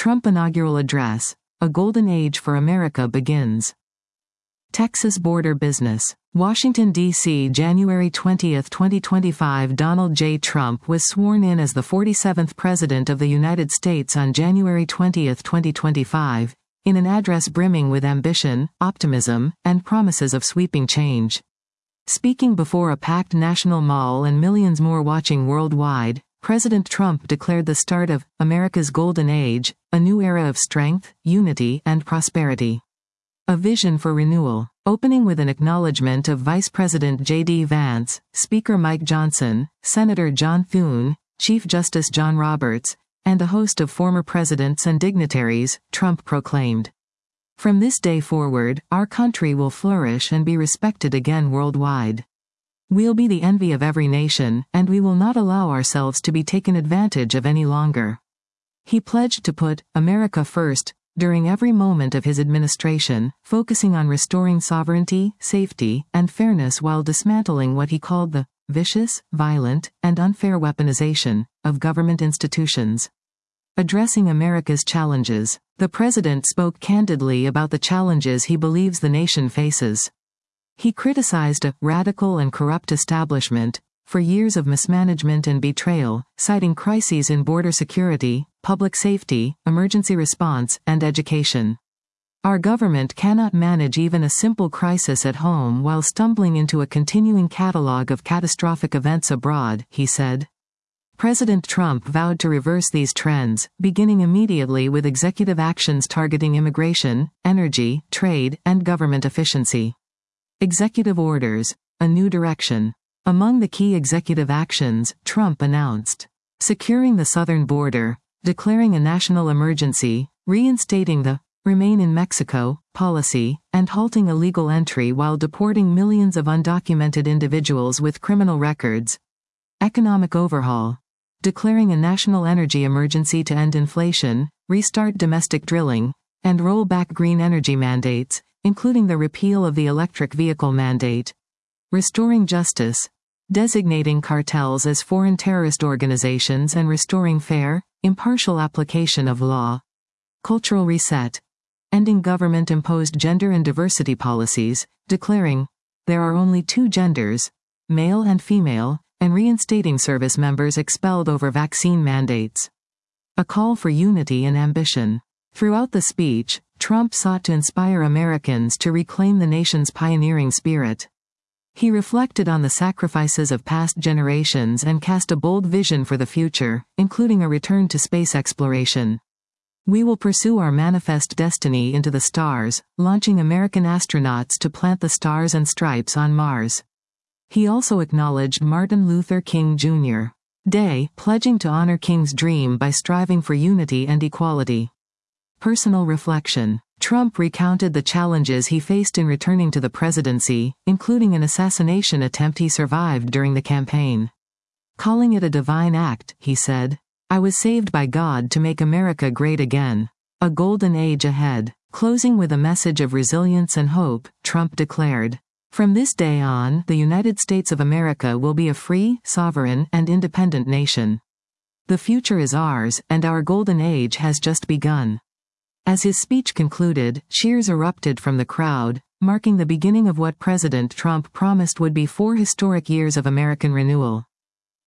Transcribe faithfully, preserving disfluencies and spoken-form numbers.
Trump inaugural address, a golden age for America begins. Texas border business. Washington, D C January twentieth, twenty twenty-five Donald J. Trump was sworn in as the forty-seventh President of the United States on January twentieth, twenty twenty-five, in an address brimming with ambition, optimism, and promises of sweeping change. Speaking before a packed National Mall and millions more watching worldwide, President Trump declared the start of America's Golden Age, a new era of strength, unity, and prosperity. A vision for renewal, opening with an acknowledgement of Vice President J D Vance, Speaker Mike Johnson, Senator John Thune, Chief Justice John Roberts, and a host of former presidents and dignitaries, Trump proclaimed. From this day forward, our country will flourish and be respected again worldwide. We'll be the envy of every nation, and we will not allow ourselves to be taken advantage of any longer. He pledged to put America first during every moment of his administration, focusing on restoring sovereignty, safety, and fairness while dismantling what he called the vicious, violent, and unfair weaponization of government institutions. Addressing America's challenges, the president spoke candidly about the challenges he believes the nation faces. He criticized a radical and corrupt establishment for years of mismanagement and betrayal, citing crises in border security, public safety, emergency response, and education. Our government cannot manage even a simple crisis at home while stumbling into a continuing catalog of catastrophic events abroad, he said. President Trump vowed to reverse these trends, beginning immediately with executive actions targeting immigration, energy, trade, and government efficiency. Executive orders, a new direction. Among the key executive actions, Trump announced securing the southern border, declaring a national emergency, reinstating the Remain in Mexico policy, and halting illegal entry while deporting millions of undocumented individuals with criminal records. Economic overhaul. Declaring a national energy emergency to end inflation, restart domestic drilling, and roll back green energy mandates, including the repeal of the electric vehicle mandate. Restoring justice. Designating cartels as foreign terrorist organizations and restoring fair, impartial application of law. Cultural reset. Ending government-imposed gender and diversity policies, declaring there are only two genders, male and female, and reinstating service members expelled over vaccine mandates. A call for unity and ambition. Throughout the speech, Trump sought to inspire Americans to reclaim the nation's pioneering spirit. He reflected on the sacrifices of past generations and cast a bold vision for the future, including a return to space exploration. We will pursue our manifest destiny into the stars, launching American astronauts to plant the stars and stripes on Mars. He also acknowledged Martin Luther King Junior Day, pledging to honor King's dream by striving for unity and equality. Personal reflection. Trump recounted the challenges he faced in returning to the presidency, including an assassination attempt he survived during the campaign. Calling it a divine act, he said, "I was saved by God to make America great again. A golden age ahead." Closing with a message of resilience and hope, Trump declared, "From this day on, the United States of America will be a free, sovereign, and independent nation. The future is ours, and our golden age has just begun." As his speech concluded, cheers erupted from the crowd, marking the beginning of what President Trump promised would be four historic years of American renewal.